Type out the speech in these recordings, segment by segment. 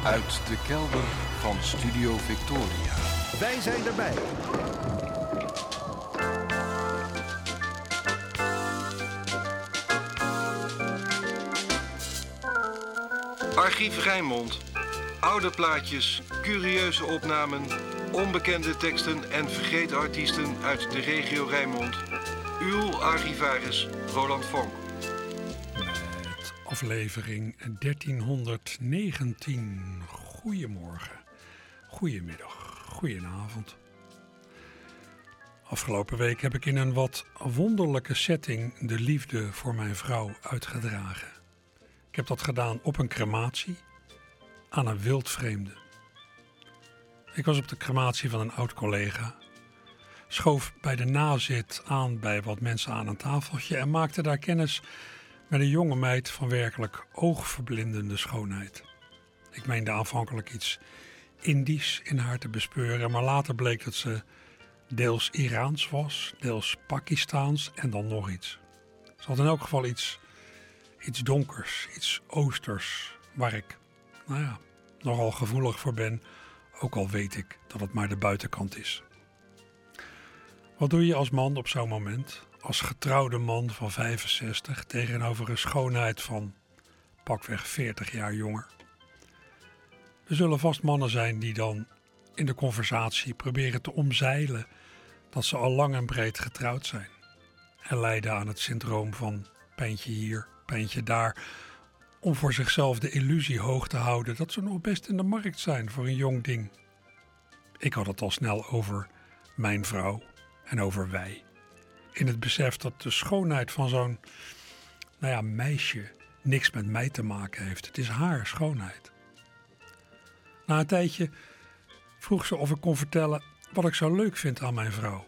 Uit de kelder van Studio Victoria. Wij zijn erbij. Archief Rijnmond. Oude plaatjes, curieuze opnamen, onbekende teksten en vergeten artiesten uit de regio Rijnmond. Uw archivaris Roland Vonk. Met aflevering 1319. Goedemorgen, goedemiddag, goedenavond. Afgelopen week heb ik in een wat wonderlijke setting de liefde voor mijn vrouw uitgedragen. Ik heb dat gedaan op een crematie aan een wildvreemde. Ik was op de crematie van een oud-collega, schoof bij de nazit aan bij wat mensen aan een tafeltje en maakte daar kennis met een jonge meid van werkelijk oogverblindende schoonheid. Ik meende aanvankelijk iets Indisch in haar te bespeuren, maar later bleek dat ze deels Iraans was, deels Pakistaans en dan nog iets. Ze had in elk geval iets donkers, iets oosters, waar ik, nogal gevoelig voor ben, ook al weet ik dat het maar de buitenkant is. Wat doe je als man op zo'n moment? Als getrouwde man van 65 tegenover een schoonheid van pakweg 40 jaar jonger? Er zullen vast mannen zijn die dan in de conversatie proberen te omzeilen dat ze al lang en breed getrouwd zijn en lijden aan het syndroom van pijntje hier, pijntje daar, om voor zichzelf de illusie hoog te houden dat ze nog best in de markt zijn voor een jong ding. Ik had het al snel over mijn vrouw en over wij. In het besef dat de schoonheid van zo'n meisje niks met mij te maken heeft. Het is haar schoonheid. Na een tijdje vroeg ze of ik kon vertellen wat ik zo leuk vind aan mijn vrouw.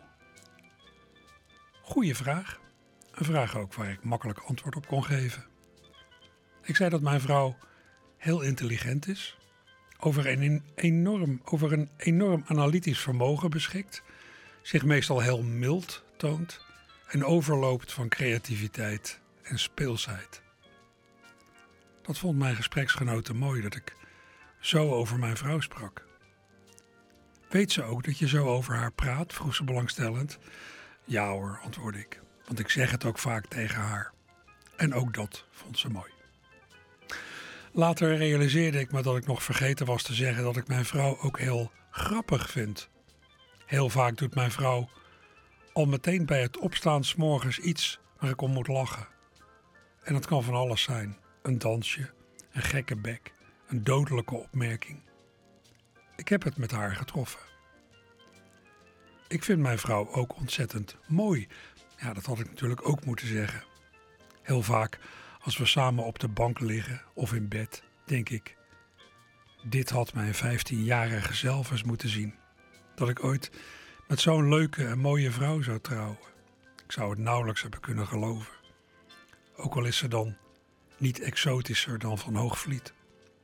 Goeie vraag. Een vraag ook waar ik makkelijk antwoord op kon geven. Ik zei dat mijn vrouw heel intelligent is, over een enorm analytisch vermogen beschikt, zich meestal heel mild toont en overloopt van creativiteit en speelsheid. Dat vond mijn gespreksgenote mooi dat ik zo over mijn vrouw sprak. Weet ze ook dat je zo over haar praat? Vroeg ze belangstellend. Ja hoor, antwoordde ik, want ik zeg het ook vaak tegen haar. En ook dat vond ze mooi. Later realiseerde ik me dat ik nog vergeten was te zeggen dat ik mijn vrouw ook heel grappig vind. Heel vaak doet mijn vrouw al meteen bij het opstaan 's morgens iets waar ik om moet lachen. En dat kan van alles zijn. Een dansje, een gekke bek, een dodelijke opmerking. Ik heb het met haar getroffen. Ik vind mijn vrouw ook ontzettend mooi. Ja, dat had ik natuurlijk ook moeten zeggen. Heel vaak als we samen op de bank liggen of in bed, denk ik, dit had mijn 15-jarige zelf eens moeten zien. Dat ik ooit met zo'n leuke en mooie vrouw zou trouwen. Ik zou het nauwelijks hebben kunnen geloven. Ook al is ze dan niet exotischer dan Van Hoogvliet.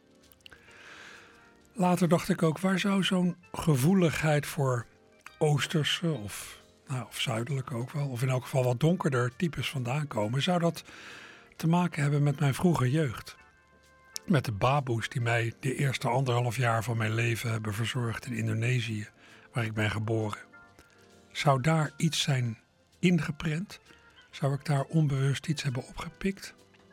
Later dacht ik ook, waar zou zo'n gevoeligheid voor Oosterse of zuidelijke ook wel, of in elk geval wat donkerder types vandaan komen? Zou dat te maken hebben met mijn vroege jeugd? Met de baboes die mij de eerste 1,5 jaar van mijn leven hebben verzorgd in Indonesië, waar ik ben geboren. Zou daar iets zijn ingeprent? Zou ik daar onbewust iets hebben opgepikt?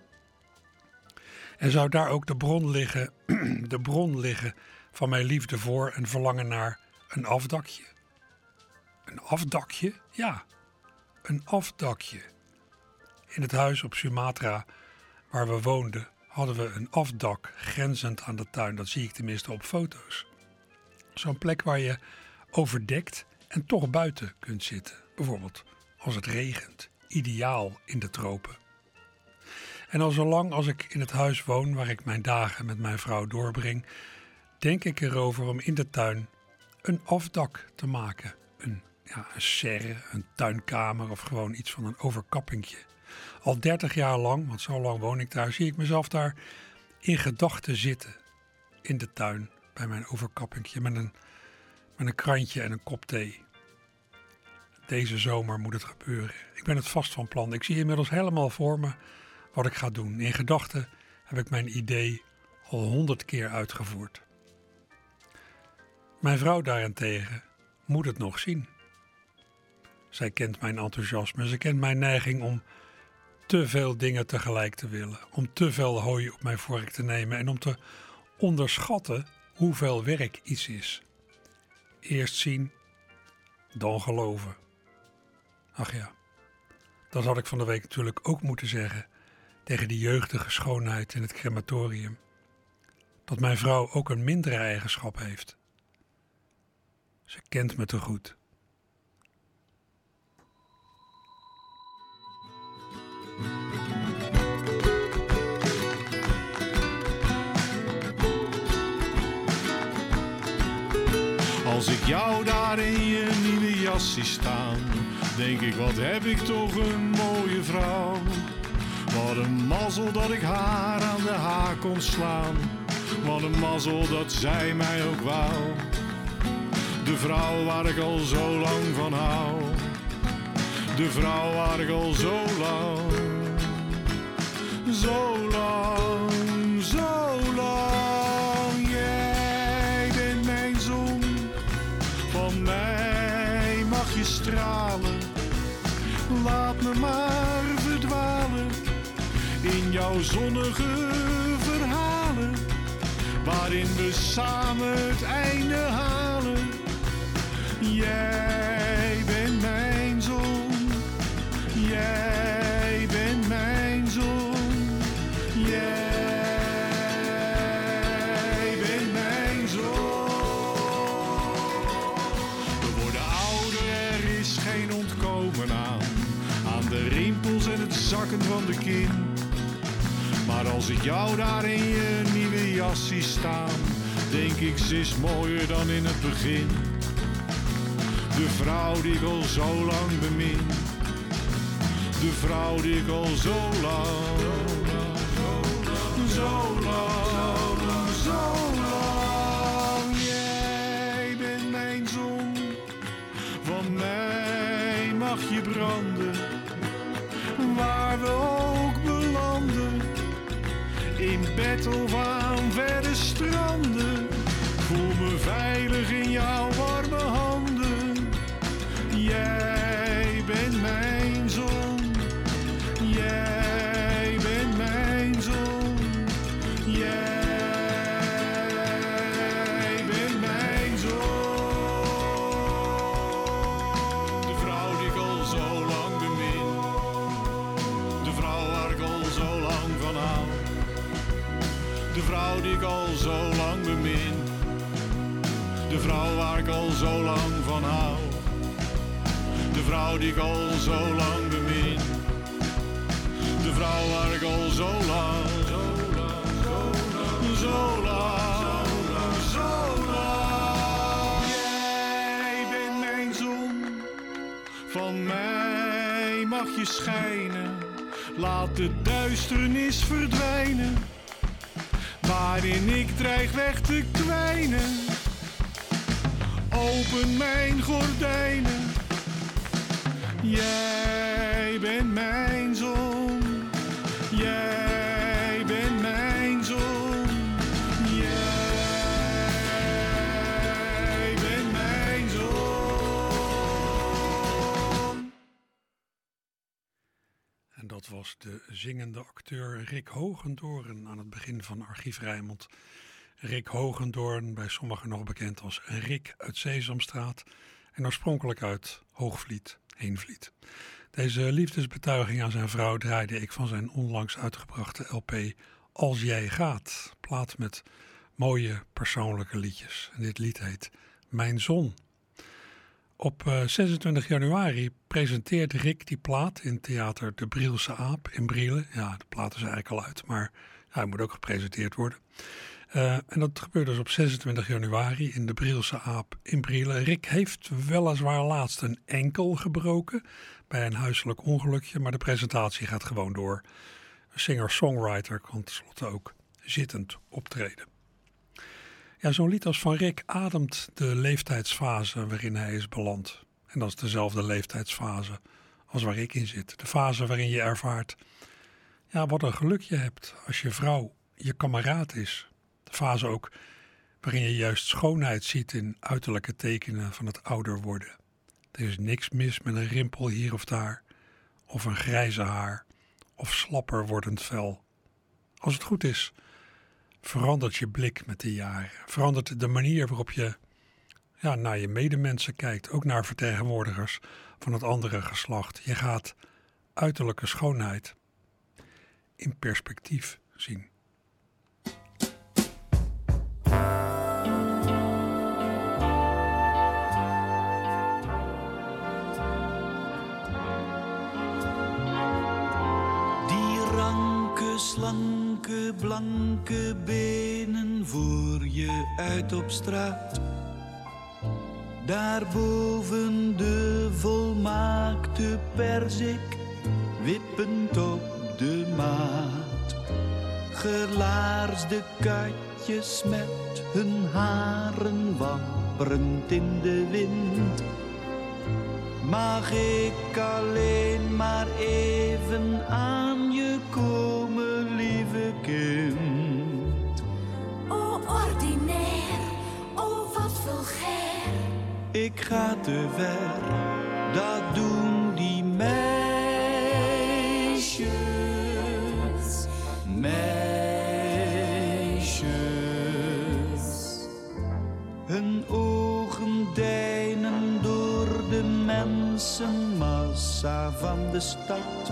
En zou daar ook de bron liggen van mijn liefde voor en verlangen naar een afdakje? Een afdakje? Ja, een afdakje. In het huis op Sumatra waar we woonden hadden we een afdak grenzend aan de tuin. Dat zie ik tenminste op foto's. Zo'n plek waar je overdekt en toch buiten kunt zitten. Bijvoorbeeld als het regent. Ideaal in de tropen. En al zolang als ik in het huis woon waar ik mijn dagen met mijn vrouw doorbreng, denk ik erover om in de tuin een afdak te maken. Een serre, een tuinkamer of gewoon iets van een overkappingje. Al 30 jaar lang, want zo lang woon ik daar, zie ik mezelf daar in gedachten zitten. In de tuin, bij mijn overkappingje, met een krantje en een kop thee. Deze zomer moet het gebeuren. Ik ben het vast van plan. Ik zie inmiddels helemaal voor me wat ik ga doen. In gedachten heb ik mijn idee al 100 keer uitgevoerd. Mijn vrouw daarentegen moet het nog zien. Zij kent mijn enthousiasme, ze kent mijn neiging om te veel dingen tegelijk te willen, om te veel hooi op mijn vork te nemen en om te onderschatten hoeveel werk iets is. Eerst zien, dan geloven. Ach ja, dat had ik van de week natuurlijk ook moeten zeggen tegen die jeugdige schoonheid in het crematorium. Dat mijn vrouw ook een mindere eigenschap heeft. Ze kent me te goed. Als ik jou daar in je nieuwe jas zie staan, denk ik, wat heb ik toch een mooie vrouw. Wat een mazzel dat ik haar aan de haak kon slaan. Wat een mazzel dat zij mij ook wou. De vrouw waar ik al zo lang van hou. De vrouw waar ik al zo lang. Zo lang, zo lang. Jij bent mijn zon. Van mij mag je stralen. Laat me maar verdwalen in jouw zonnige verhalen, waarin we samen het einde halen. Jij bent mijn zon, jij bent mijn zon, jij bent mijn zon. We worden ouder, er is geen ontkomen aan de rimpels en het zakken van de kin. Maar als ik jou daar in je nieuwe jas zie staan, denk ik, ze is mooier dan in het begin. De vrouw die ik al zo lang bemin. De vrouw die ik al zo lang, zo lang, zo lang. Jij bent mijn zon, van mij mag je branden, waar we ook belanden. In bed of aan verre stranden, voel me veilig in jouw warme handen. Jij bent mijn zon, jij bent mijn zon, jij bent mijn zon. De vrouw die ik al zo lang bemin, de vrouw waar ik al zo lang van hou. De vrouw die ik al zo lang bemin. De vrouw waar ik al zo lang van hou. De vrouw die ik al zo lang bemin. De vrouw waar ik al zo lang, zo lang, zo lang. Jij bent mijn zon, van mij mag je schijnen. Laat de duisternis verdwijnen, waarin ik dreig weg te kwijnen. Open mijn gordijnen. Jij bent mijn zon. Jij bent mijn zon. Jij bent mijn zon. En dat was de zingende acteur Rick Hogendoorn aan het begin van Archief Rijnmond. Rick Hogendoorn, bij sommigen nog bekend als Rick uit Sesamstraat en oorspronkelijk uit Hoogvliet, Heenvliet. Deze liefdesbetuiging aan zijn vrouw draaide ik van zijn onlangs uitgebrachte LP Als Jij Gaat, plaat met mooie persoonlijke liedjes. En dit lied heet Mijn Zon. Op 26 januari presenteert Rick die plaat in theater De Brielse Aap in Brielen. Ja, de plaat is eigenlijk al uit, maar hij moet ook gepresenteerd worden. En dat gebeurt dus op 26 januari in De Brielse Aap in Brielen. Rick heeft weliswaar laatst een enkel gebroken bij een huiselijk ongelukje, maar de presentatie gaat gewoon door. Een singer-songwriter kan tenslotte ook zittend optreden. Ja, zo'n lied als van Rick ademt de leeftijdsfase waarin hij is beland. En dat is dezelfde leeftijdsfase als waar ik in zit. De fase waarin je ervaart, ja, wat een geluk je hebt als je vrouw je kameraad is. De fase ook waarin je juist schoonheid ziet in uiterlijke tekenen van het ouder worden. Er is niks mis met een rimpel hier of daar, of een grijze haar, of slapper wordend vel. Als het goed is, verandert je blik met de jaren. Verandert de manier waarop je naar je medemensen kijkt, ook naar vertegenwoordigers van het andere geslacht. Je gaat uiterlijke schoonheid in perspectief zien. Die ranke, slanke, blanke benen voor je uit op straat. Daarboven de volmaakte perzik, wippend op de maat. Gelaarsde katjes met hun haren wapperend in de wind. Mag ik alleen maar even aan je komen, lieve kind? Oh, ordinair, oh, wat vulgair. Ik ga te ver, dat doen die meisjes. Meisjes. Hun ogen deinen door de mensenmassa van de stad.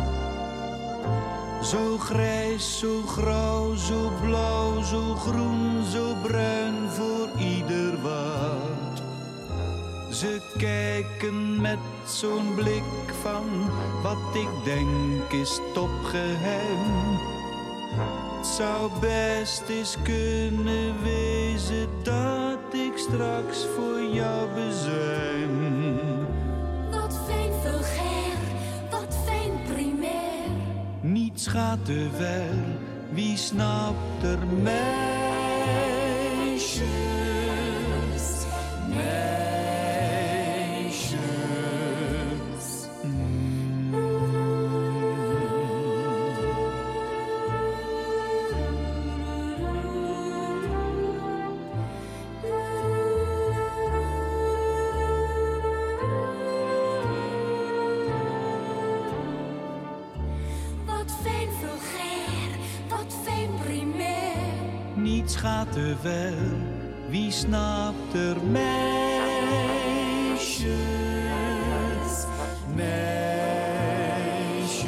Zo grijs, zo grauw, zo blauw, zo groen, zo bruin voor ieder wat. Ze kijken met zo'n blik van wat ik denk is topgeheim. Het zou best eens kunnen wezen dat ik straks voor jou bezuin. Wat fijn vulgair, wat fijn primair. Niets gaat te ver, wie snapt er meisjes? Niets gaat te ver, wie snapt er meisjes, meisjes.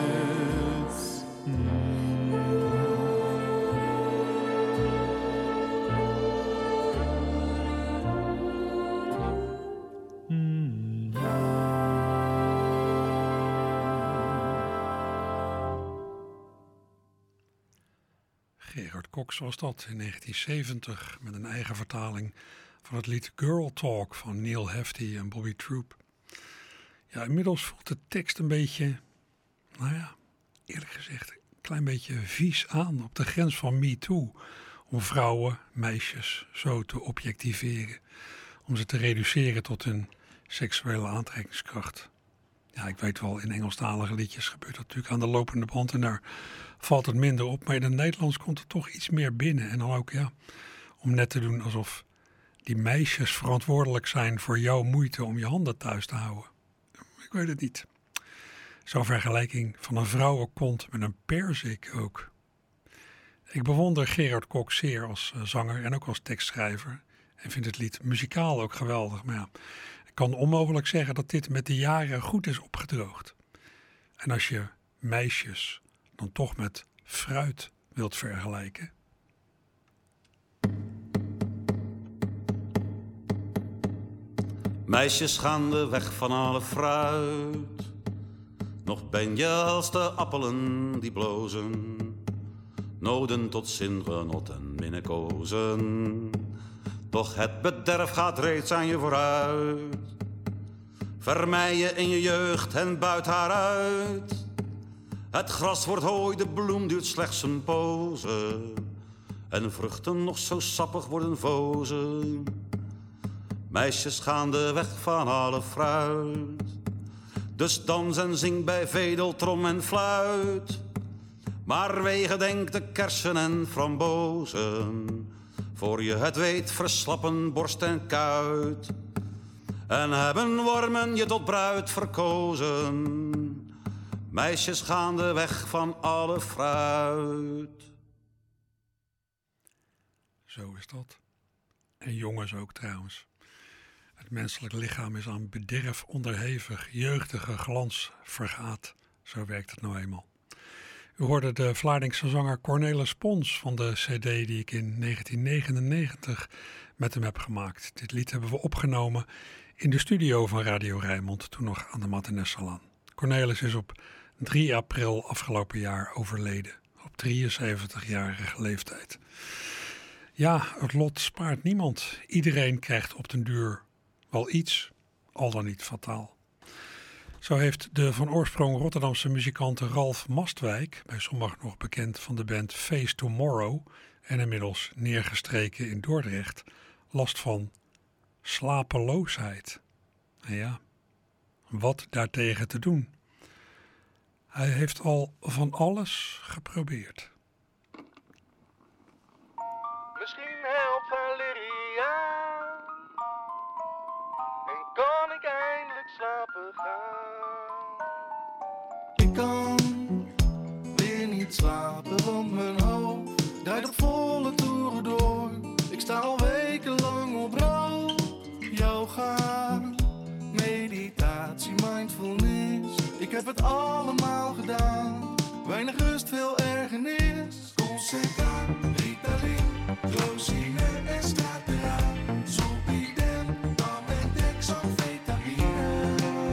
Gerard Cox was dat in 1970 met een eigen vertaling van het lied Girl Talk van Neil Hefti en Bobby Troop. Ja, inmiddels voelt de tekst een beetje, eerlijk gezegd, een klein beetje vies aan, op de grens van Me Too. Om vrouwen, meisjes zo te objectiveren, om ze te reduceren tot hun seksuele aantrekkingskracht. Ja, ik weet wel, in Engelstalige liedjes gebeurt dat natuurlijk aan de lopende band en daar valt het minder op. Maar in het Nederlands komt er toch iets meer binnen. En dan ook, om net te doen alsof die meisjes verantwoordelijk zijn voor jouw moeite om je handen thuis te houden. Ik weet het niet. Zo'n vergelijking van een vrouwenkont met een perzik ook. Ik bewonder Gerard Cox zeer als zanger en ook als tekstschrijver. En vind het lied muzikaal ook geweldig. Maar ja, ik kan onmogelijk zeggen dat dit met de jaren goed is opgedroogd. En als je meisjes dan toch met fruit wilt vergelijken. Meisjes gaan de weg van alle fruit. Nog ben je als de appelen die blozen. Noden tot zingenot en minnekozen. Doch het bederf gaat reeds aan je vooruit. Vermij je in je jeugd en buit haar uit. Het gras wordt hooi, de bloem duurt slechts een poze. En vruchten nog zo sappig worden vozen. Meisjes gaan de weg van alle fruit. Dus dans en zing bij vedel, trom en fluit. Maar wee gedenk de kersen en frambozen. Voor je het weet verslappen borst en kuit. En hebben wormen je tot bruid verkozen. Meisjes gaan de weg van alle fruit. Zo is dat. En jongens ook trouwens. Het menselijk lichaam is aan bederf onderhevig. Jeugdige glans vergaat. Zo werkt het nou eenmaal. U hoorde de Vlaardingse zanger Cornelis Pons van de cd die ik in 1999 met hem heb gemaakt. Dit lied hebben we opgenomen in de studio van Radio Rijnmond, toen nog aan de Martinessalaan. Cornelis is op 3 april afgelopen jaar overleden, op 73-jarige leeftijd. Ja, het lot spaart niemand. Iedereen krijgt op den duur wel iets, al dan niet fataal. Zo heeft de van oorsprong Rotterdamse muzikant Ralf Mastwijk, bij sommigen nog bekend van de band Face Tomorrow en inmiddels neergestreken in Dordrecht, last van slapeloosheid. En ja, wat daartegen te doen? Hij heeft al van alles geprobeerd. Misschien helpt Valeria en kan ik eindelijk slapen gaan. Ik kan weer niet slapen, want mijn hoofd draait op volle toeren door. Ik sta al wekenlang op rood. Yoga, meditatie, mindfulness. Ik heb het allemaal gedaan. Weinig rust, veel ergernis. Concentra, Ritalin, Clozine en Stratera. Zolpidem, Amedex, amfetamine.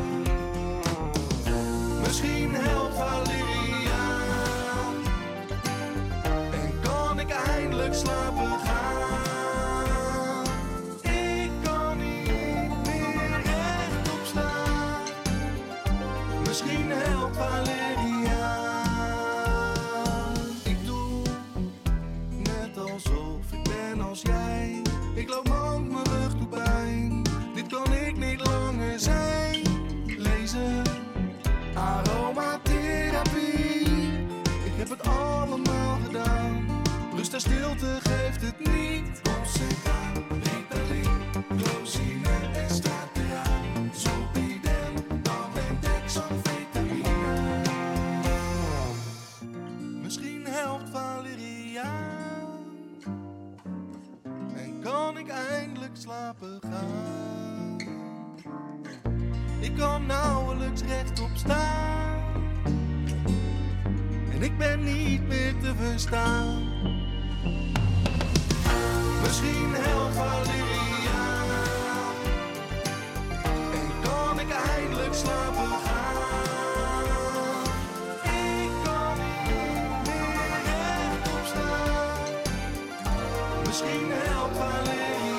Misschien helpt Valeria en kan ik eindelijk slapen gaan. Ik kan niet meer rechtop staan. Misschien helpt Valeria. Ik doe net alsof ik ben als jij. Ik loop mank, mijn rug doet pijn. Dit kan ik niet langer zijn. Lezen, aromatherapie. Ik heb het allemaal gedaan. Rust en stilte geeft het niet. Concentra, Ritalin, Clozine en Stratera. Zolpidem, Amedex, amfetamine. Misschien helpt Valeria en kan ik eindelijk slapen gaan. Ik kan nauwelijks rechtop staan en ik ben niet meer te verstaan. Misschien helpt Valeria en kan ik eindelijk slapen gaan. Ik kan niet meer rechtop staan. Misschien helpt Valeria.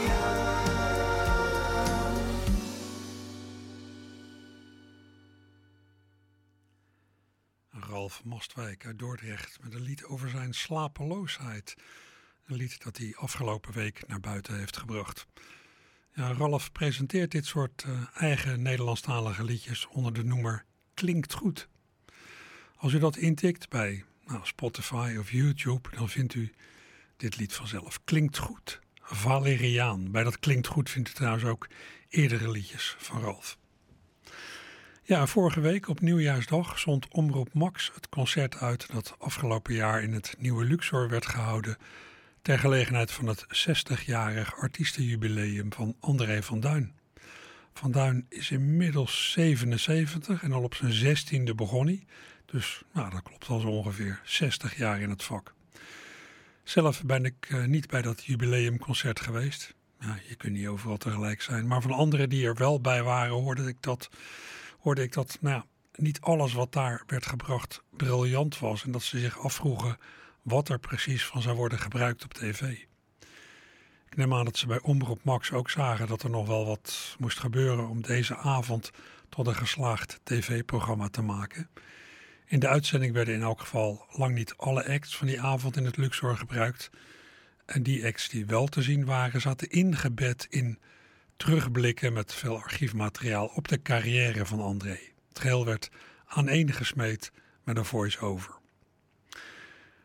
Ralf Mastwijk uit Dordrecht met een lied over zijn slapeloosheid. Een lied dat hij afgelopen week naar buiten heeft gebracht. Ja, Ralf presenteert dit soort eigen Nederlandstalige liedjes onder de noemer Klinkt Goed. Als u dat intikt bij Spotify of YouTube, dan vindt u dit lied vanzelf. Klinkt Goed, Valeriaan. Bij dat Klinkt Goed vindt u trouwens ook eerdere liedjes van Ralf. Ja, vorige week op Nieuwjaarsdag zond Omroep Max het concert uit dat afgelopen jaar in het Nieuwe Luxor werd gehouden ter gelegenheid van het 60-jarig artiestenjubileum van André van Duin. Van Duin is inmiddels 77 en al op zijn 16e begon hij. Dus dat klopt al zo ongeveer 60 jaar in het vak. Zelf ben ik niet bij dat jubileumconcert geweest. Ja, je kunt niet overal tegelijk zijn. Maar van anderen die er wel bij waren hoorde ik dat niet alles wat daar werd gebracht briljant was. En dat ze zich afvroegen wat er precies van zou worden gebruikt op tv. Ik neem aan dat ze bij Omroep Max ook zagen dat er nog wel wat moest gebeuren om deze avond tot een geslaagd tv-programma te maken. In de uitzending werden in elk geval lang niet alle acts van die avond in het Luxor gebruikt. En die acts die wel te zien waren, zaten ingebed in terugblikken met veel archiefmateriaal op de carrière van André. Het geheel werd aaneengesmeed met een voice-over.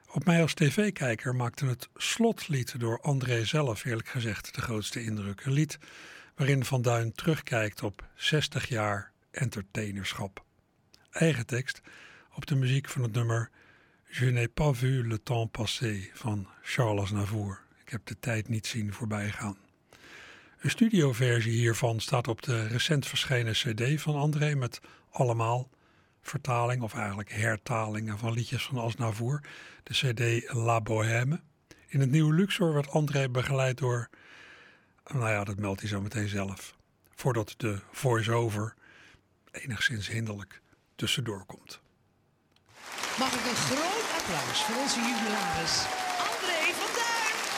Op mij als tv-kijker maakte het slotlied door André zelf eerlijk gezegd de grootste indruk. Een lied waarin Van Duin terugkijkt op 60 jaar entertainerschap. Eigen tekst op de muziek van het nummer Je n'ai pas vu le temps passer van Charles Aznavour. Ik heb de tijd niet zien voorbijgaan. Een studioversie hiervan staat op de recent verschenen cd van André met allemaal vertaling of eigenlijk hertalingen van liedjes van Aznavour. De cd La Bohème. In het nieuwe Luxor werd André begeleid door, nou ja, dat meldt hij zo meteen zelf. Voordat de voice-over enigszins hinderlijk tussendoor komt. Mag ik een groot applaus voor onze jubilaris André van Duin.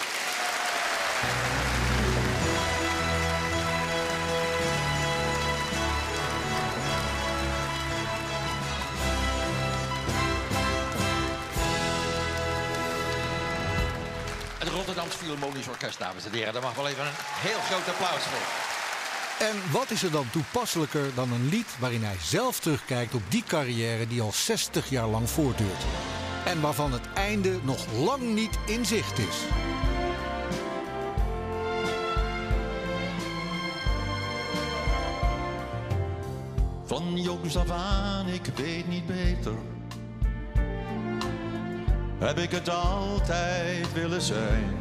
Het Rotterdamse Philharmonisch Orkest, dames en heren. Daar mag wel even een heel groot applaus voor. En wat is er dan toepasselijker dan een lied waarin hij zelf terugkijkt op die carrière die al 60 jaar lang voortduurt. En waarvan het einde nog lang niet in zicht is. Van jongs af aan, ik weet niet beter. Heb ik het altijd willen zijn.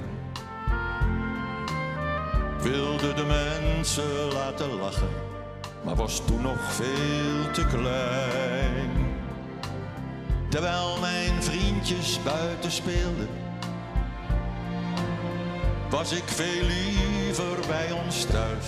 Wilde de mensen laten lachen, maar was toen nog veel te klein. Terwijl mijn vriendjes buiten speelden, was ik veel liever bij ons thuis.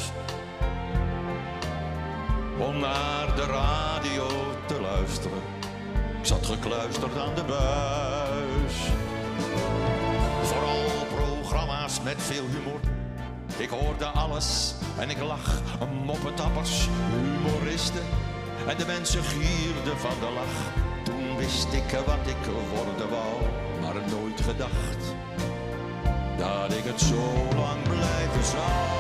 Om naar de radio te luisteren, ik zat gekluisterd aan de buis. Vooral programma's met veel humor. Ik hoorde alles en ik lach, moppetappers, humoristen. En de mensen gierden van de lach. Toen wist ik wat ik worden wou, maar nooit gedacht dat ik het zo lang blijven zou.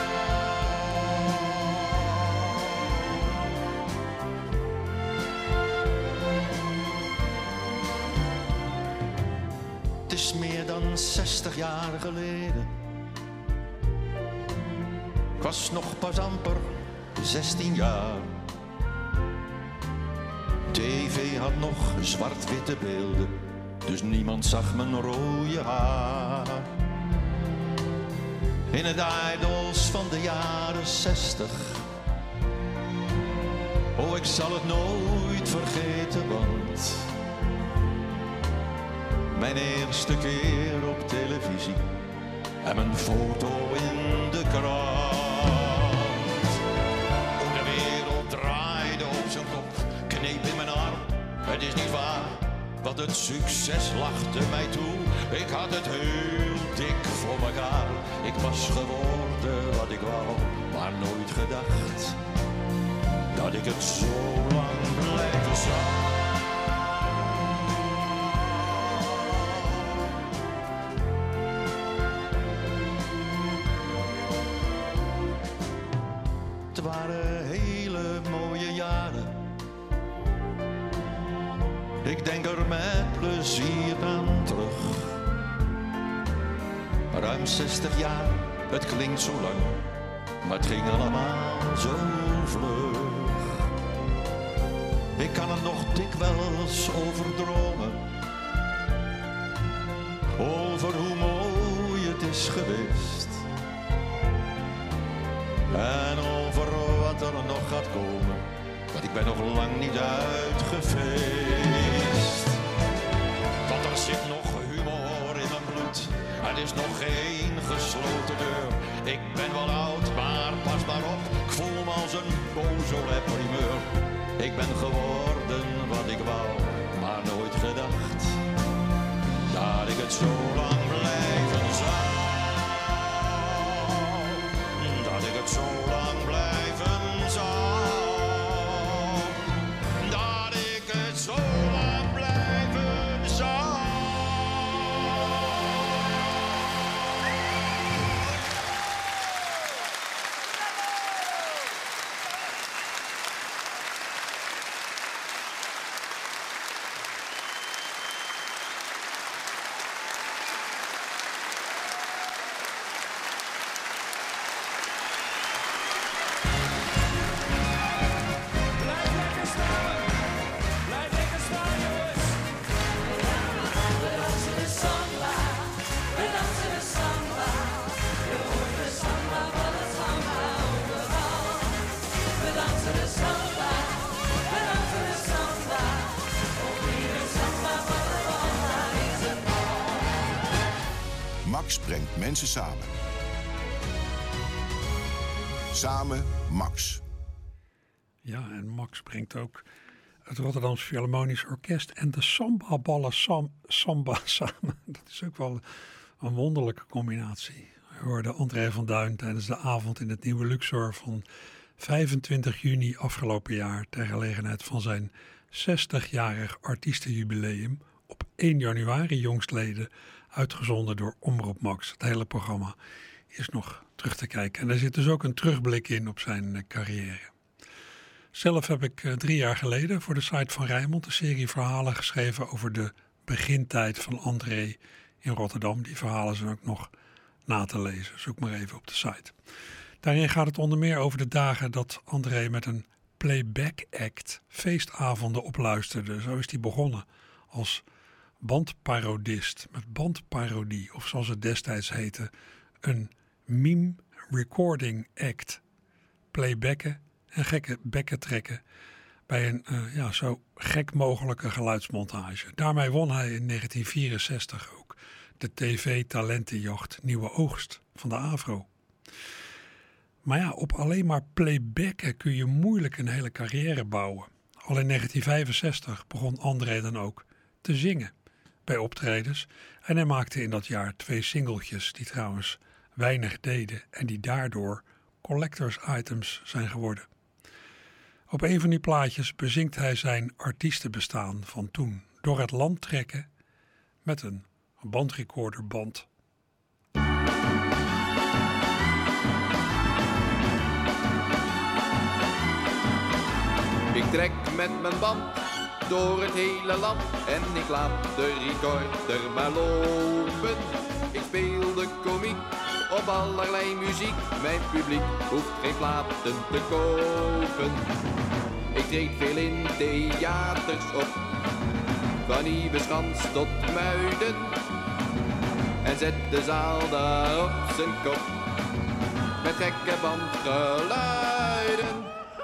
Het is meer dan 60 jaar geleden. Ik was nog pas amper 16 jaar. TV had nog zwart-witte beelden, dus niemand zag mijn rode haar. In het Idols van de jaren 60. Oh, ik zal het nooit vergeten, want mijn eerste keer op televisie en mijn foto in de krant. Oh, de wereld draaide op zijn kop, kneep in mijn arm. Het is niet waar, want het succes lachte mij toe. Ik had het heel dik voor mekaar. Ik was geworden wat ik wou, maar nooit gedacht dat ik het zo lang blijven zou. Het waren hele mooie jaren. Ik denk er met plezier aan terug. Ruim 60 jaar, het klinkt zo lang, maar het ging allemaal zo vlug. Ik kan er nog dikwijls over dromen, over hoe mooi het is geweest. En over wat er nog gaat komen, want ik ben nog lang niet uitgefeest. Want er zit nog humor in mijn bloed, er is nog geen gesloten deur. Ik ben wel oud, maar pas maar op, ik voel me als een Beaujolais primeur. Ik ben geworden wat ik wou, maar nooit gedacht dat ik het zo lang blijven zou. Dat ik het zo lang blijven zou. Dat ik het zo lang blijven zou. Max brengt mensen samen. Samen Max. Ja, en Max brengt ook het Rotterdamse Philharmonisch Orkest en de Samba-ballen Samba samen. Dat is ook wel een wonderlijke combinatie. We hoorden André van Duin tijdens de avond in het Nieuwe Luxor van 25 juni afgelopen jaar ter gelegenheid van zijn 60-jarig artiestenjubileum op 1 januari jongstleden uitgezonden door Omroep Max. Het hele programma is nog terug te kijken en er zit dus ook een terugblik in op zijn carrière. Zelf heb ik 3 jaar geleden voor de site van Rijnmond een serie verhalen geschreven over de begintijd van André in Rotterdam. Die verhalen zijn ook nog na te lezen. Zoek maar even op de site. Daarin gaat het onder meer over de dagen dat André met een playback act feestavonden opluisterde. Zo is hij begonnen als bandparodist met bandparodie, of zoals het destijds heette, een meme recording act. Playbacken en gekke bekken trekken bij een zo gek mogelijke geluidsmontage. Daarmee won hij in 1964 ook de TV-talentenjacht Nieuwe Oogst van de AVRO. Maar ja, op alleen maar playbacken kun je moeilijk een hele carrière bouwen. Al in 1965 begon André dan ook te zingen bij optredens. En hij maakte in dat jaar 2 singeltjes die trouwens weinig deden en die daardoor collectors items zijn geworden. Op een van die plaatjes bezingt hij zijn artiestenbestaan van toen door het land trekken met een bandrecorderband. Ik trek met mijn band door het hele land en ik laat de recorder maar lopen. Ik speel de komiek op allerlei muziek. Mijn publiek hoeft geen platen te kopen. Ik treed veel in theaters op, van Nieuweschans tot Muiden, en zet de zaal daar op zijn kop met gekke bandgeluiden.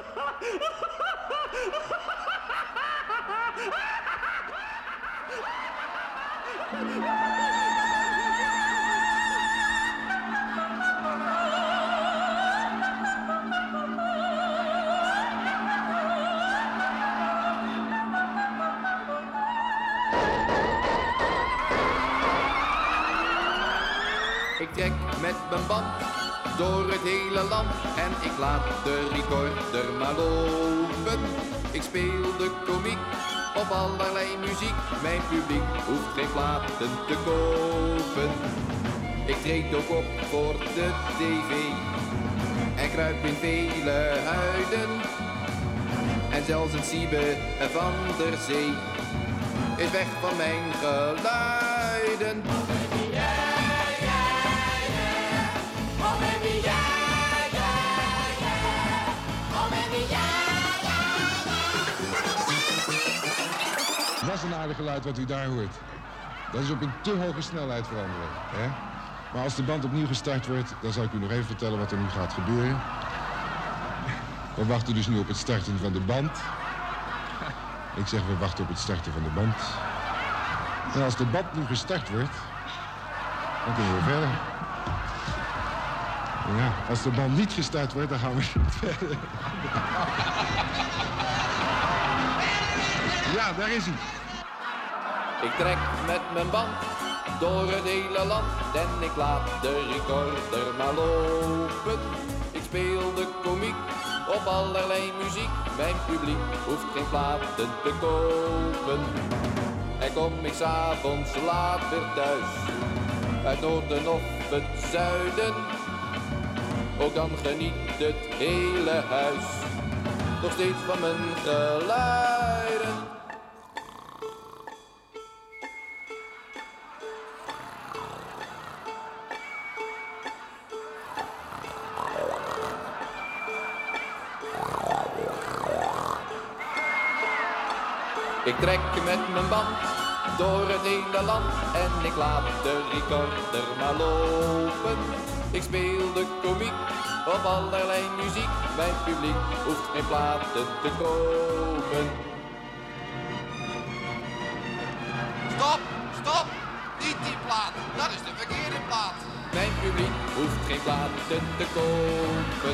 Ik trek met mijn band door het hele land en ik laat de recorder maar lopen. Ik speel de komiek op allerlei muziek. Mijn publiek hoeft geen platen te kopen. Ik treed ook op voor de tv en kruip in vele huiden. En zelfs een Siebe van der Zee is weg van mijn geluiden. Dat is een aardig geluid wat u daar hoort. Dat is op een te hoge snelheid veranderen. Hè? Maar als de band opnieuw gestart wordt, dan zal ik u nog even vertellen wat er nu gaat gebeuren. We wachten dus nu op het starten van de band. Ik zeg, we wachten op het starten van de band. En als de band nu gestart wordt, dan kunnen we verder. Ja, als de band niet gestart wordt, dan gaan we niet verder. Ja, daar is hij. Ik trek met mijn band door het hele land en ik laat de recorder maar lopen. Ik speel de komiek op allerlei muziek. Mijn publiek hoeft geen platen te kopen. En kom ik 's avonds laat weer thuis, uit Noorden of het Zuiden, ook dan geniet het hele huis nog steeds van mijn geluiden. Ik trek met mijn band door het hele land en ik laat de recorder maar lopen. Ik speel de komiek op allerlei muziek. Mijn publiek hoeft geen platen te kopen. Stop, stop! Niet die plaat, dat is de verkeerde plaat. publiek hoeft geen platen te kopen.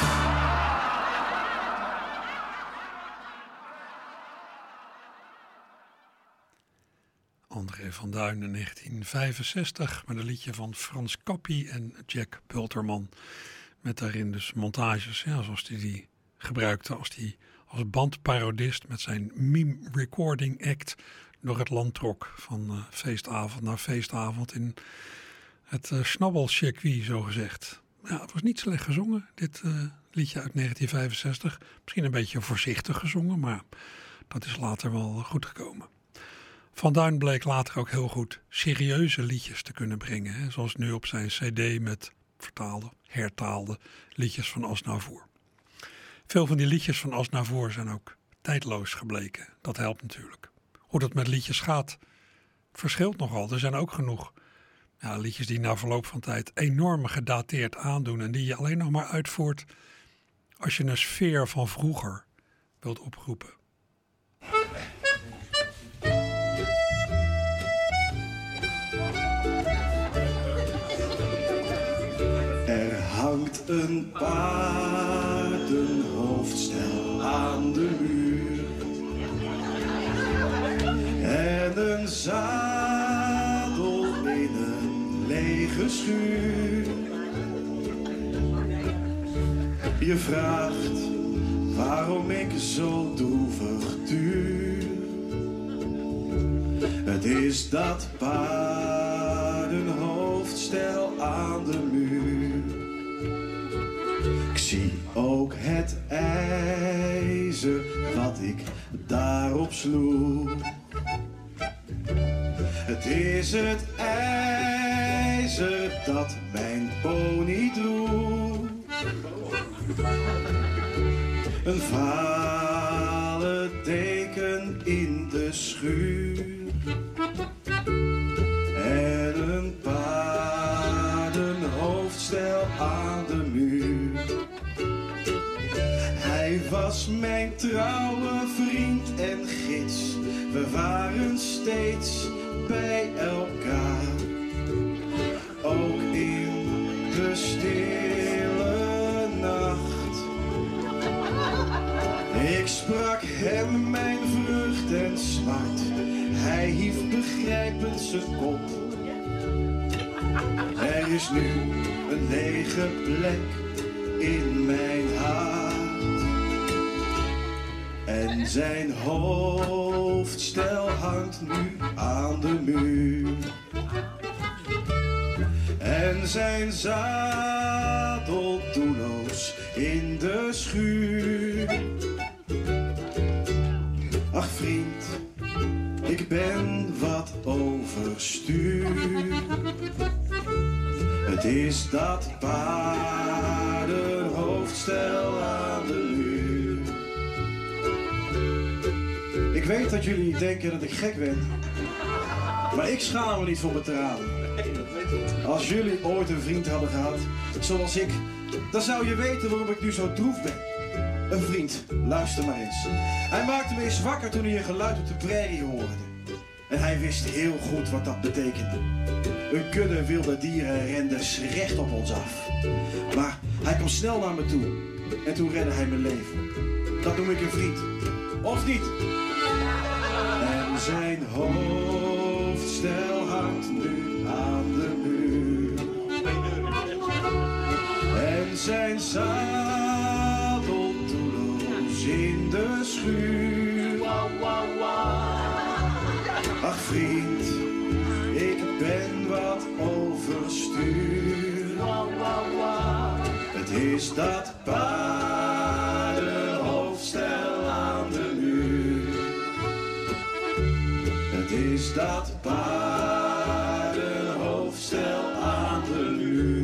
André van Duin in 1965 met een liedje van Frans Kappie en Jack Bulterman. Met daarin dus montages, ja, zoals hij die gebruikte als bandparodist met zijn meme recording act door het land trok. Van feestavond naar feestavond in het snabbelcircuit, zo gezegd. Ja, het was niet slecht gezongen, dit liedje uit 1965. Misschien een beetje voorzichtig gezongen, maar dat is later wel goed gekomen. Van Duin bleek later ook heel goed serieuze liedjes te kunnen brengen. Hè? Zoals nu op zijn cd met vertaalde, hertaalde liedjes van Aznavour. Veel van die liedjes van Aznavour zijn ook tijdloos gebleken. Dat helpt natuurlijk. Hoe dat met liedjes gaat, verschilt nogal. Er zijn ook genoeg liedjes die na verloop van tijd enorm gedateerd aandoen. En die je alleen nog maar uitvoert als je een sfeer van vroeger wilt oproepen. Er hangt een paardenhoofdstel aan de muur en een zadel in een lege schuur. Je vraagt waarom ik zo droevig tuur. Het is dat paardenhoofdstel aan de muur. Ik zie ook het ijzer wat ik daarop sloeg. Het is het ijzer dat mijn pony droeg. Een vale deken in de schuur en een paardenhoofdstel aan de muur. Hij was mijn trouwe vriend en gids. We waren steeds bij elkaar, ook in de stille nacht. Ik sprak hem mijn vreugd en smart. Hij hief begrijpend zijn kop. Er is nu een lege plek in mijn hart. En zijn hoofdstel hangt nu aan de muur. En zijn zadel doelloos in de schuur. Ach vriend, ik ben wat overstuur. Het is dat paardenhoofdstel aan de muur. Ik weet dat jullie denken dat ik gek ben, maar ik schaam me niet voor mijn tranen. Als jullie ooit een vriend hadden gehad, zoals ik, dan zou je weten waarom ik nu zo droef ben. Een vriend, luister maar eens. Hij maakte me eens wakker toen hij een geluid op de prairie hoorde. En hij wist heel goed wat dat betekende. Een kudde wilde dieren rende recht op ons af. Maar hij kwam snel naar me toe. En toen redde hij mijn leven. Dat noem ik een vriend. Of niet? En zijn hoofdstel hangt nu aan de muur. En zijn zadel doelloos in de schuur. Ach vriend, ik ben wat overstuur. Het is dat paardenhoofdstel aan de muur. Het is dat paardenhoofdstel aan de muur.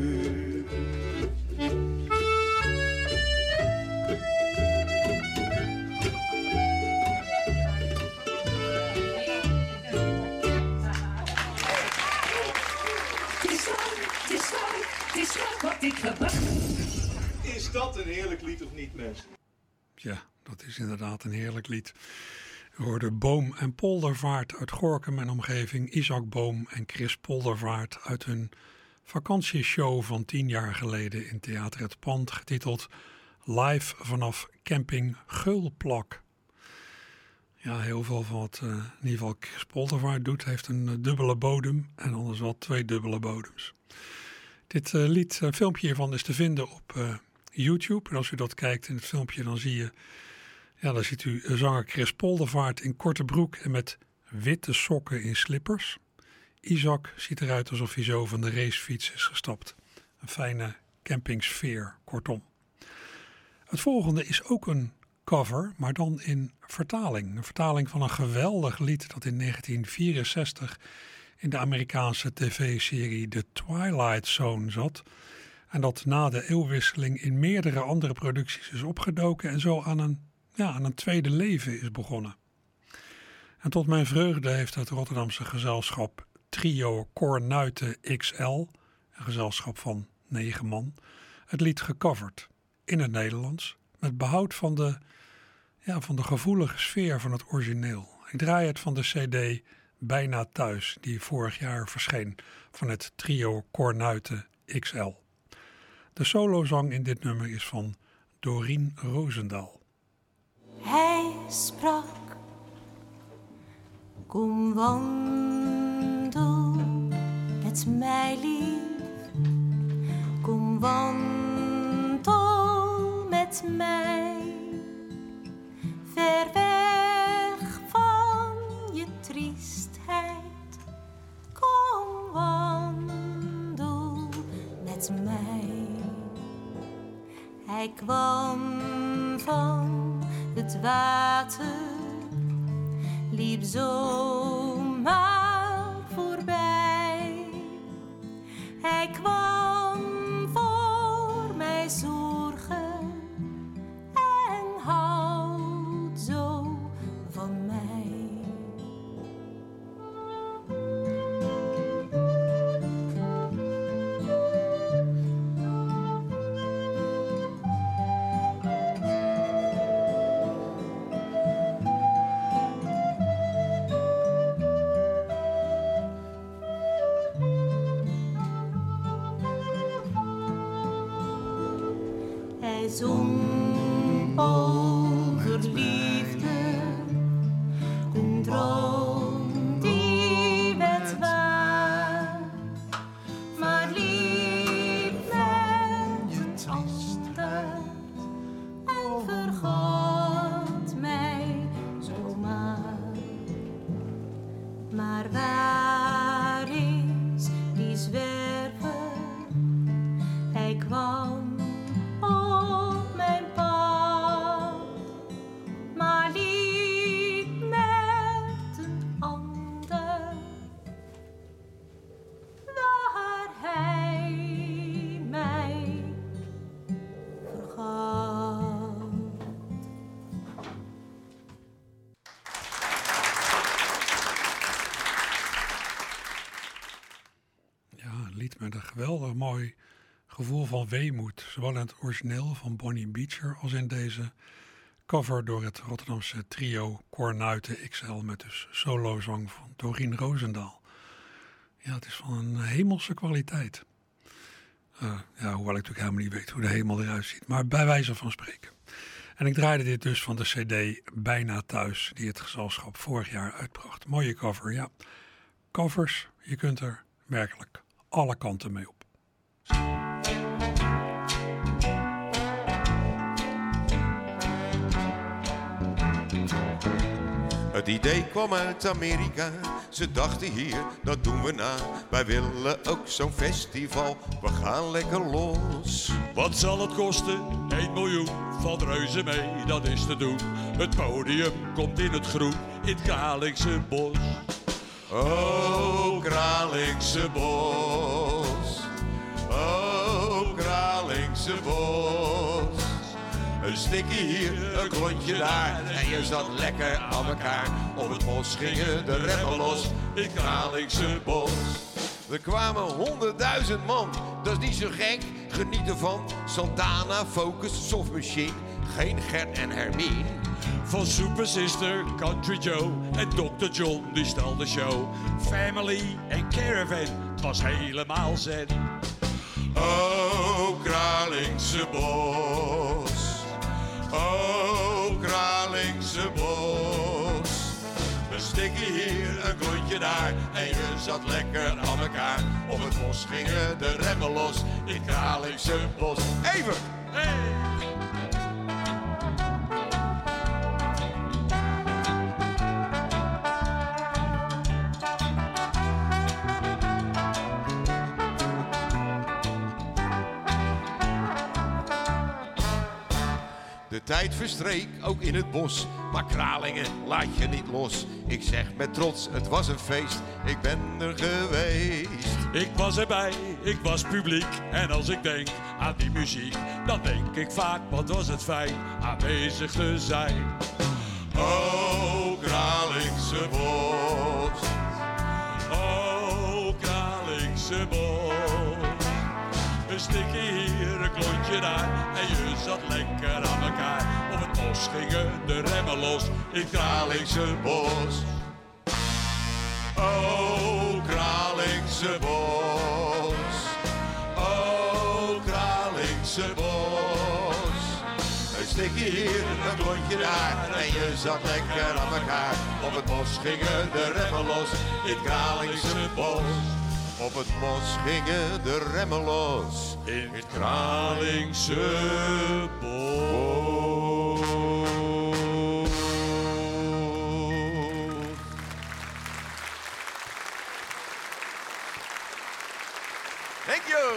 Is dat een heerlijk lied of niet, mensen? Ja, dat is inderdaad een heerlijk lied. We hoorden Boom en Poldervaart uit Gorinchem en omgeving, Isaac Boom en Chris Poldervaart uit hun vakantieshow van 10 jaar geleden in Theater Het Pand, getiteld Live vanaf camping Geulplak. Ja, heel veel van wat in ieder geval Chris Poldervaart doet, heeft een dubbele bodem en anders wel 2 dubbele bodems. Dit filmpje hiervan is te vinden op YouTube. En als u dat kijkt in het filmpje, dan dan ziet u zanger Chris Poldervaart in korte broek en met witte sokken in slippers. Isaac ziet eruit alsof hij zo van de racefiets is gestapt. Een fijne campingsfeer, kortom. Het volgende is ook een cover, maar dan in vertaling. Een vertaling van een geweldig lied dat in 1964 in de Amerikaanse tv-serie The Twilight Zone zat. En dat na de eeuwwisseling in meerdere andere producties is opgedoken en zo aan een tweede leven is begonnen. En tot mijn vreugde heeft het Rotterdamse gezelschap Trio Kornuiten XL, een gezelschap van 9 man, het lied gecoverd in het Nederlands, met behoud van de gevoelige sfeer van het origineel. Ik draai het van de cd Bijna Thuis, die vorig jaar verscheen van het Trio Kornuiten XL. De solozang in dit nummer is van Dorien Roosendaal. Hij sprak, kom wandel met mij lief, kom wandel met mij, ver weg van je triestheid, kom wandel met mij. Hij kwam van het water, liep zomaar voorbij. Hij kwam voor mij zorgen en houdt zo van mij. Zong over liefde, een droom die werd waar, maar liep met het ander en vergat mij zomaar. Maar waar is die zwerver? Hij kwam op mijn pad, maar liep met een ander, waar hij mij vergat. Ja, een lied met een geweldig mooi gevoel van weemoed, zowel in het origineel van Bonnie Beecher als in deze cover door het Rotterdamse trio Kornuiten XL met dus solozang van Dorien Roosendaal. Ja, het is van een hemelse kwaliteit. Hoewel ik natuurlijk helemaal niet weet hoe de hemel eruit ziet, maar bij wijze van spreken. En ik draaide dit dus van de cd Bijna Thuis, die het gezelschap vorig jaar uitbracht. Mooie cover, ja. Covers, je kunt er werkelijk alle kanten mee op. Het idee kwam uit Amerika, ze dachten hier, dat doen we na. Wij willen ook zo'n festival, we gaan lekker los. Wat zal het kosten? 1 miljoen, valt reuze mee, dat is te doen. Het podium komt in het groen, in het Kralingse bos. Oh, Kralingse bos, oh, Kralingse bos. Een stikkie hier, een klontje daar, en je zat lekker aan elkaar. Op het bos gingen de remmen los, in het Kralingse bos. Er kwamen 100.000 man, dat is niet zo gek, geniet ervan. Santana, Focus, Soft Machine, geen Gert en Hermine. Van Super Sister, Country Joe en Dr. John, die stal de show. Family en Caravan, dat was helemaal zen. O Kralingse bos, o Kralingse bos. Een stikkie hier, een klontje daar en je zat lekker aan elkaar. Op het bos gingen de remmen los in Kralingse bos. Even! Hey! De tijd verstreek, ook in het bos, maar Kralingen laat je niet los. Ik zeg met trots, het was een feest, ik ben er geweest. Ik was erbij, ik was publiek en als ik denk aan die muziek, dan denk ik vaak, wat was het fijn aanwezig te zijn. O Kralingse bos, o Kralingse bos. Een stikkie hier, een klontje daar en je zat lekker aan elkaar. Op het bos gingen de remmen los in Kralingse bos. O Kralingse bos, o Kralingse bos. Een stikkie hier, een klontje daar en je zat lekker aan elkaar. Op het bos gingen de remmen los in Kralingse bos. Op het bos gingen de remmen los in het Kralingse bos. Thank you!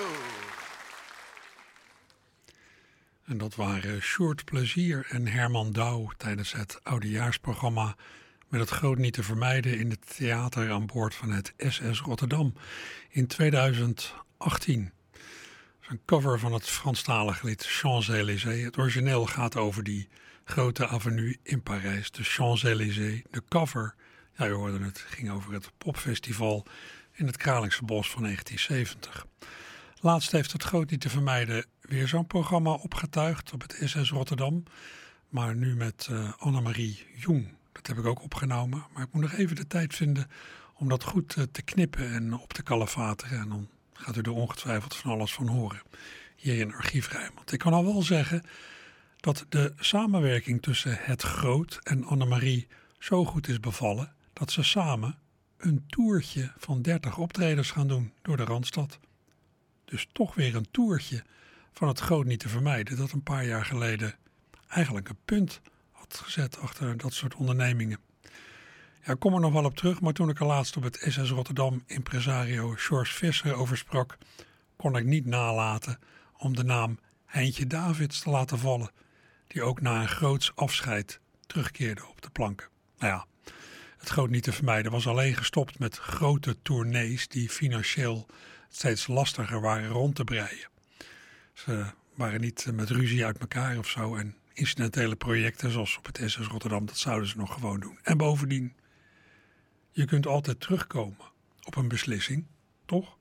En dat waren Sjoerd Plezier en Herman Douw tijdens het oudejaarsprogramma met het groot niet te vermijden in het theater aan boord van het SS Rotterdam in 2018. Dat is een cover van het Franstalige lied Champs-Élysées. Het origineel gaat over die grote avenue in Parijs, de Champs-Élysées. De cover, ja, je hoorde het, ging over het popfestival in het Kralingse Bos van 1970. Laatst heeft het groot niet te vermijden weer zo'n programma opgetuigd op het SS Rotterdam, maar nu met Annemarie Jong. Dat heb ik ook opgenomen, maar ik moet nog even de tijd vinden om dat goed te knippen en op te kalefateren. En dan gaat u er ongetwijfeld van alles van horen hier in Archief Rijnmond. Ik kan al wel zeggen dat de samenwerking tussen Het Groot en Annemarie zo goed is bevallen dat ze samen een toertje van 30 optredens gaan doen door de Randstad. Dus toch weer een toertje van Het Groot niet te vermijden dat een paar jaar geleden eigenlijk een punt had gezet achter dat soort ondernemingen. Ja, ik kom er nog wel op terug, maar toen ik er laatst op het SS Rotterdam impresario George Visser over sprak, kon ik niet nalaten om de naam Heintje Davids te laten vallen, die ook na een groots afscheid terugkeerde op de planken. Nou ja, Het Groot niet te vermijden was alleen gestopt met grote tournees die financieel steeds lastiger waren rond te breien. Ze waren niet met ruzie uit elkaar of zo en incidentele projecten zoals op het SS Rotterdam, dat zouden ze nog gewoon doen. En bovendien, je kunt altijd terugkomen op een beslissing, toch?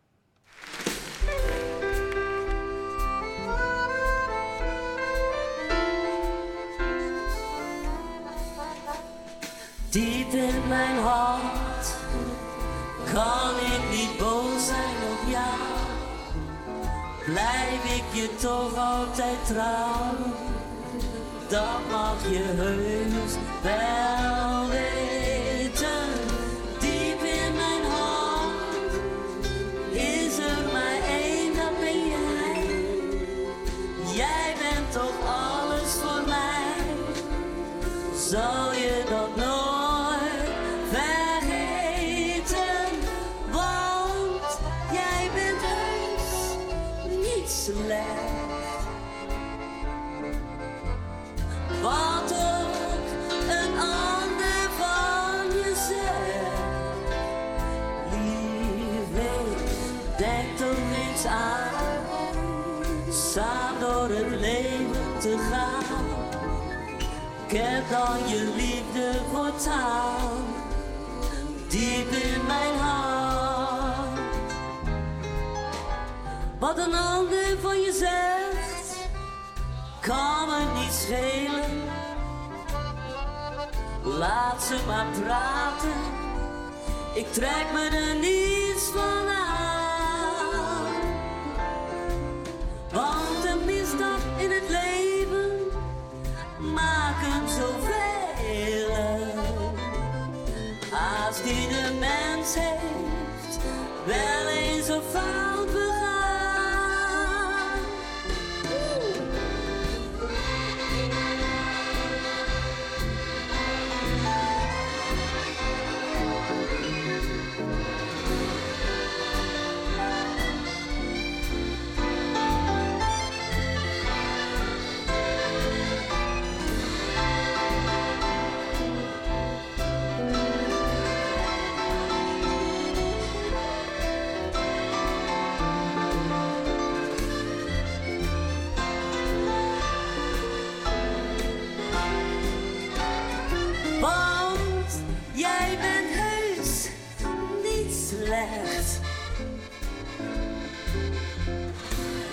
Diep in mijn hart kan ik niet boos zijn op jou. Blijf ik je toch altijd trouw. Dat mag je heus wel weten. Diep in mijn hart is er maar één, dat ben jij. Jij bent toch alles voor mij. Zal je dat nooit vergeten? Want jij bent heus niet slecht. Wat ook een ander van je zegt. Liefde, denk toch eens aan. Samen door het leven te gaan. Ik heb dan je liefde voortaan. Diep in mijn hart. Wat een ander van je zegt, kan me niet schelen. Laat ze maar praten, ik trek me er niets van aan.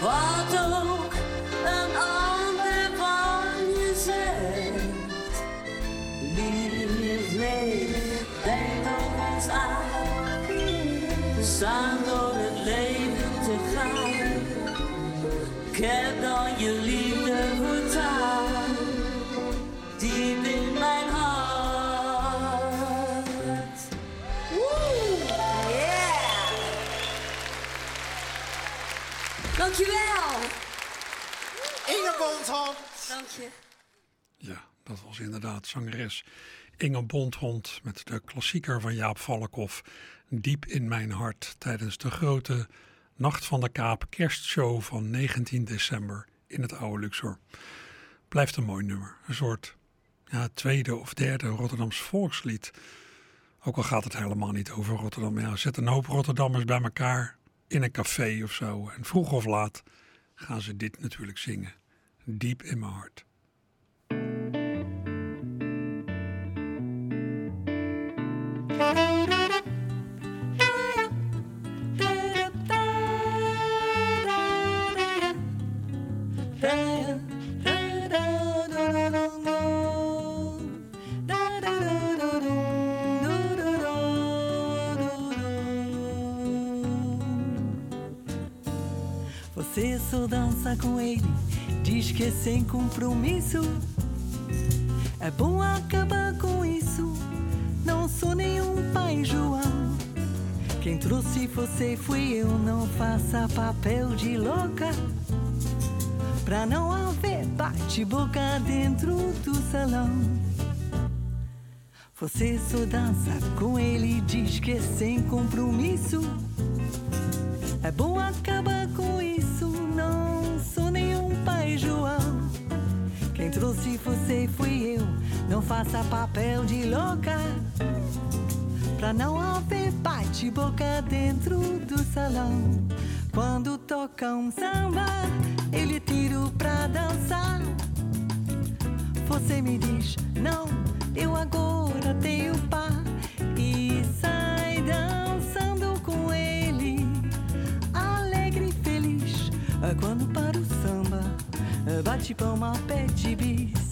Wat ook een ander van je zegt. Lief leven, denk op ons aan. Samen door het leven te gaan. Ik heb dan je liefde vertaald. Diep in mijn hart. Woe! Yeah! Dankjewel! Inge Bonthond. Dank je. Ja, dat was inderdaad zangeres Inge Bonthond met de klassieker van Jaap Valkhoff, Diep in mijn hart, tijdens de grote Nacht van de Kaap kerstshow van 19 december in het Oude Luxor. Blijft een mooi nummer, een soort tweede of derde Rotterdams volkslied. Ook al gaat het helemaal niet over Rotterdam. Ja, zet een hoop Rotterdammers bij elkaar in een café of zo. En vroeg of laat gaan ze dit natuurlijk zingen. Diep in mijn hart. Você só dança com ele, diz que é sem compromisso. É bom acabar com isso, não sou nenhum pai João. Quem trouxe você fui eu, não faça papel de louca. Pra não haver bate-boca dentro do salão. Você só dança com ele, diz que é sem compromisso. É bom acabar com isso, não sou nenhum pai João. Quem trouxe você fui eu, não faça papel de louca. Pra não haver bate-boca dentro do salão. Quando toca um samba, ele tiro pra dançar. Você me diz, não, eu agora tenho par. E sai dançando com ele, alegre e feliz. Quando para o samba, bate palma, pede bis.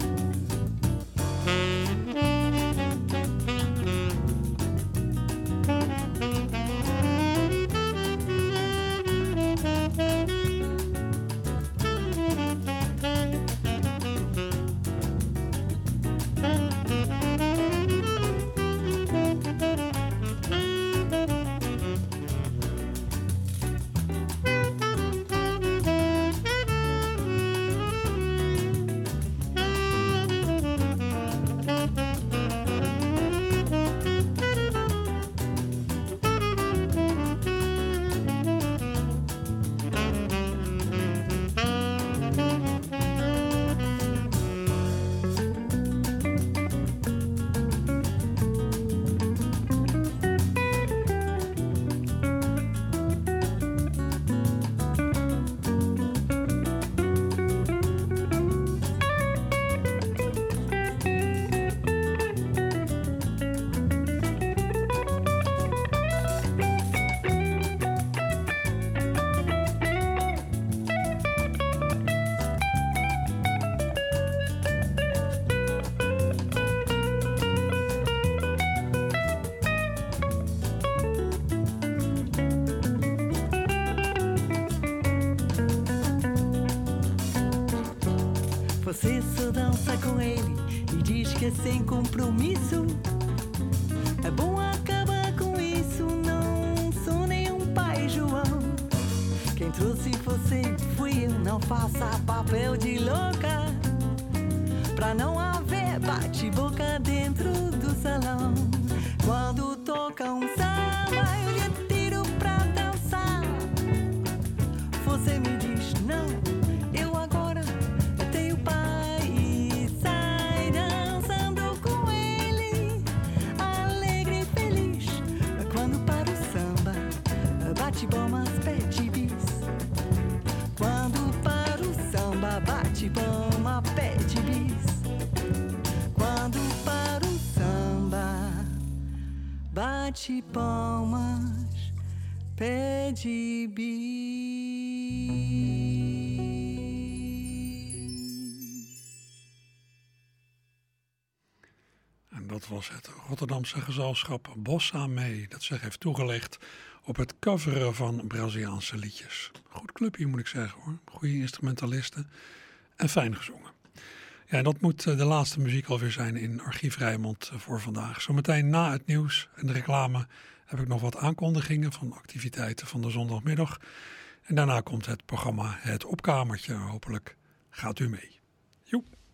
Você só dança com ele e diz que é sem compromisso. É bom acabar com isso, não sou nenhum pai João. Quem trouxe você fui eu, não faça papel de louca. Pra não haver bate-boca dentro do salão. Quando toca um samba, eu lhe tiro pra dançar. Você me diz não, eu agora tenho pai. E sai dançando com ele, alegre e feliz. Quando para o samba, bate palmas, pede bis. Quando para o samba, bate palma, pede bis. Quando para o samba, bate palmas, pede bis. dat was het Rotterdamse gezelschap Bossa mee, dat zich heeft toegelegd op het coveren van Braziliaanse liedjes. Goed clubje moet ik zeggen hoor, goede instrumentalisten en fijn gezongen. Ja, en dat moet de laatste muziek alweer zijn in Archief Rijnmond voor vandaag. Zometeen na het nieuws en de reclame heb ik nog wat aankondigingen van activiteiten van de zondagmiddag. En daarna komt het programma Het Opkamertje. Hopelijk gaat u mee. Joep.